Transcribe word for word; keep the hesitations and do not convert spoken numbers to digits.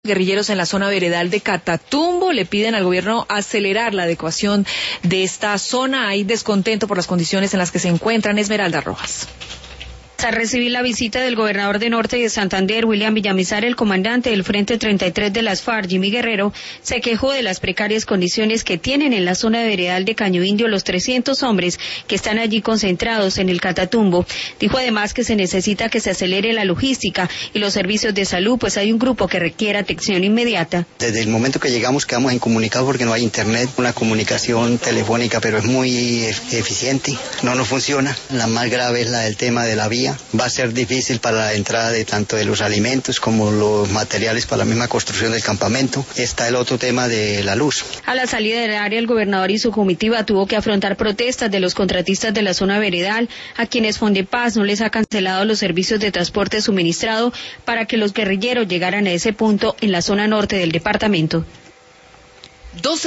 Guerrilleros en la zona veredal de Catatumbo le piden al gobierno acelerar la adecuación de esta zona. Hay descontento por las condiciones en las que se encuentran. Esmeralda Rojas. Al recibir la visita del gobernador de Norte de Santander, William Villamizar, el comandante del Frente treinta y tres de las FARC, Jimmy Guerrero, se quejó de las precarias condiciones que tienen en la zona veredal de Caño Indio los trescientos hombres que están allí concentrados en el Catatumbo. Dijo además que se necesita que se acelere la logística y los servicios de salud, pues hay un grupo que requiere atención inmediata. Desde el momento que llegamos quedamos incomunicados porque no hay internet, una comunicación telefónica, pero es muy eficiente, no nos funciona. La más grave es la del tema de la vía. Va a ser difícil para la entrada de tanto de los alimentos como los materiales para la misma construcción del campamento. Está el otro tema de la luz. A la salida del área, el gobernador y su comitiva tuvo que afrontar protestas de los contratistas de la zona veredal, a quienes Fondepaz no les ha cancelado los servicios de transporte suministrado para que los guerrilleros llegaran a ese punto en la zona norte del departamento. doce